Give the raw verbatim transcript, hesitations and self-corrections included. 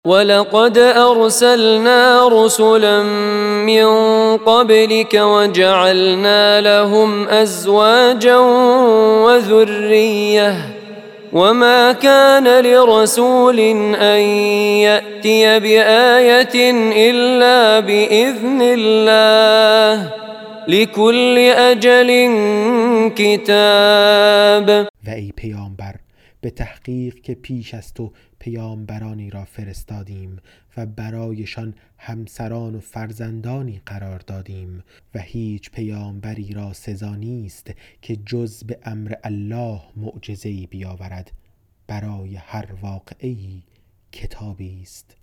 ولقد أرسلنا رسلا من قبلك وجعلنا لهم أزواجا وذرية وما كان لرسول أن يأتي بآية إلا بإذن الله لكل أجل كتاب. و ای پیامبر، به تحقیق که پیش از تو پیامبرانی را فرستادیم و برایشان همسران و فرزندانی قرار دادیم و هیچ پیامبری را سزا نیست که جز به امر الله معجزه‌ای بیاورد. برای هر واقعه‌ای کتابی است.